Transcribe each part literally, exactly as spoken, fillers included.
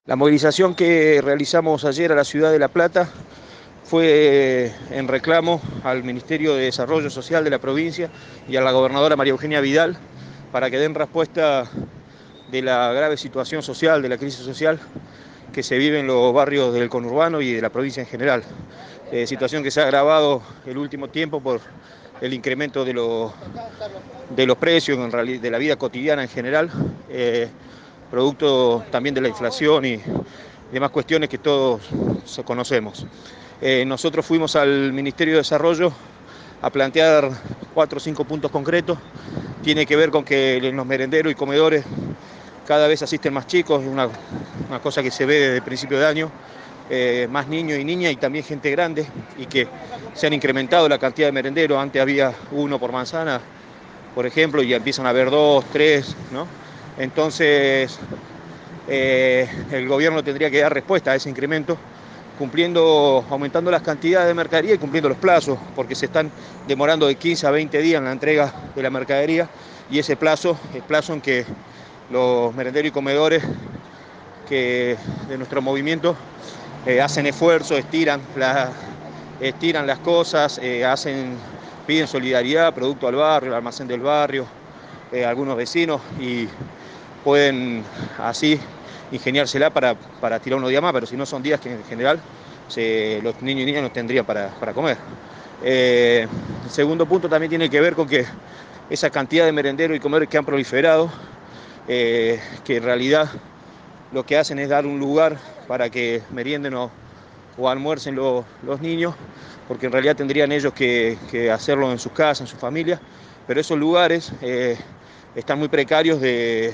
La movilización que realizamos ayer a la ciudad de La Plata fue en reclamo al Ministerio de Desarrollo Social de la provincia y a la gobernadora María Eugenia Vidal para que den respuesta de la grave situación social, de la crisis social que se vive en los barrios del conurbano y de la provincia en general. Eh, situación que se ha agravado el último tiempo por el incremento de, lo, de los precios, en realidad, de la vida cotidiana en general, eh, producto también de la inflación y demás cuestiones que todos conocemos. Eh, nosotros fuimos al Ministerio de Desarrollo a plantear cuatro o cinco puntos concretos. Tiene que ver con que en los merenderos y comedores cada vez asisten más chicos, una, una cosa que se ve desde el principio de año, eh, más niños y niñas y también gente grande, y que se han incrementado la cantidad de merenderos. Antes había uno por manzana, por ejemplo, y ya empiezan a haber dos, tres, ¿no? Entonces, eh, el gobierno tendría que dar respuesta a ese incremento, cumpliendo, aumentando las cantidades de mercadería y cumpliendo los plazos, porque se están demorando de quince a veinte días en la entrega de la mercadería, y ese plazo es plazo en que los merenderos y comedores que de nuestro movimiento eh, hacen esfuerzo, estiran, la, estiran las cosas, eh, hacen, piden solidaridad, producto al barrio, al almacén del barrio, eh, algunos vecinos, y pueden así ingeniársela para, para tirar unos días más, pero si no son días que en general se, los niños y niñas no tendrían para, para comer. Eh, el segundo punto también tiene que ver con que esa cantidad de merenderos y comedores que han proliferado, eh, que en realidad lo que hacen es dar un lugar para que merienden o, o almuercen lo, los niños, porque en realidad tendrían ellos que, que hacerlo en sus casas, en sus familias, pero esos lugares eh, están muy precarios de,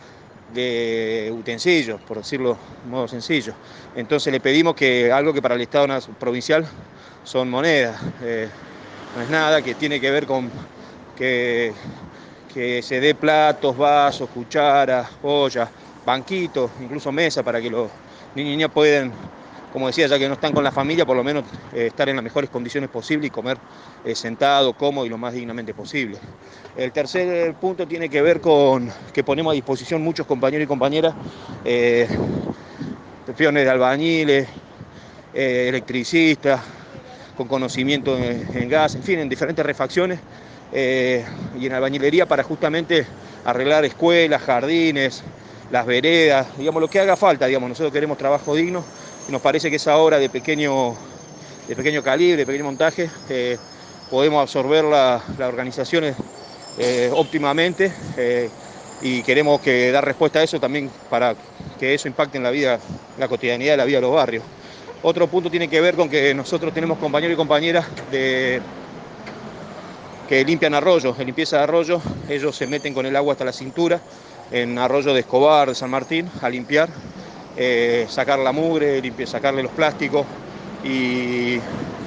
de utensilios, por decirlo de modo sencillo. Entonces le pedimos que algo que para el Estado provincial son monedas, eh, no es nada, que tiene que ver con que, que se dé platos, vasos, cucharas, ollas, banquitos, incluso mesas, para que los niños y niñas puedan, como decía, ya que no están con la familia, por lo menos eh, estar en las mejores condiciones posibles y comer eh, sentado, cómodo y lo más dignamente posible. El tercer punto tiene que ver con que ponemos a disposición muchos compañeros y compañeras, eh, peones de albañiles, eh, electricistas, con conocimiento en, en gas, en fin, en diferentes refacciones eh, y en albañilería para justamente arreglar escuelas, jardines, las veredas, digamos, lo que haga falta. Digamos, nosotros queremos trabajo digno y nos parece que esa obra de pequeño, de pequeño calibre, de pequeño montaje, eh, podemos absorber la, las organizaciones eh, óptimamente, eh, y queremos que dar respuesta a eso también para que eso impacte en la vida, la cotidianidad de la vida de los barrios. Otro punto tiene que ver con que nosotros tenemos compañeros y compañeras de, que limpian arroyos, en limpieza de arroyos. Ellos se meten con el agua hasta la cintura en arroyo de Escobar, de San Martín, a limpiar, eh, sacar la mugre, limpiar, sacarle los plásticos, y,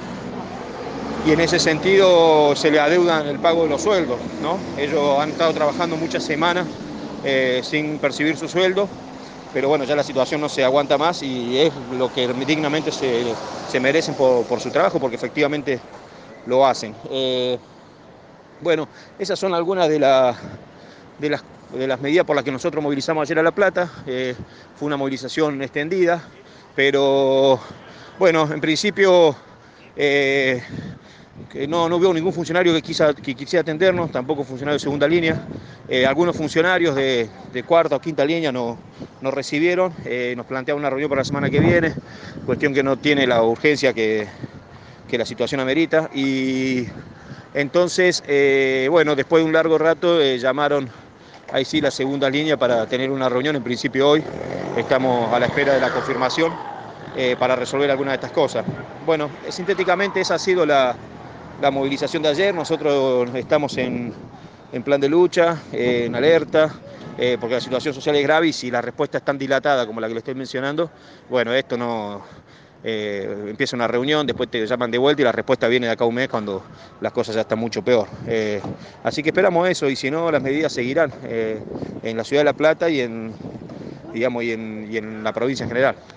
y en ese sentido se le adeudan el pago de los sueldos, ¿no? Ellos han estado trabajando muchas semanas eh, sin percibir su sueldo, pero bueno, ya la situación no se aguanta más y es lo que dignamente se, se merecen por, por su trabajo, porque efectivamente lo hacen. Eh, bueno, esas son algunas de, la, de, las, de las medidas por las que nosotros movilizamos ayer a La Plata. Eh, fue una movilización extendida, pero bueno, en principio eh, que no, no veo ningún funcionario que, quisa, que quisiera atendernos, tampoco funcionarios de segunda línea. Eh, algunos funcionarios de, de cuarta o quinta línea no, nos recibieron, eh, nos plantearon una reunión para la semana que viene, cuestión que no tiene la urgencia que, que la situación amerita. Y entonces, eh, bueno, después de un largo rato eh, llamaron ahí sí la segunda línea para tener una reunión, en principio hoy. Estamos a la espera de la confirmación eh, para resolver algunas de estas cosas. Bueno, sintéticamente esa ha sido la, la movilización de ayer. Nosotros estamos en, en plan de lucha, eh, en alerta, eh, porque la situación social es grave y si la respuesta es tan dilatada como la que le estoy mencionando, bueno, esto no... Eh, empieza una reunión, después te llaman de vuelta y la respuesta viene de acá a un mes cuando las cosas ya están mucho peor. Eh, así que esperamos eso, y si no, las medidas seguirán eh, en la ciudad de La Plata y en, digamos, y en, y en la provincia en general.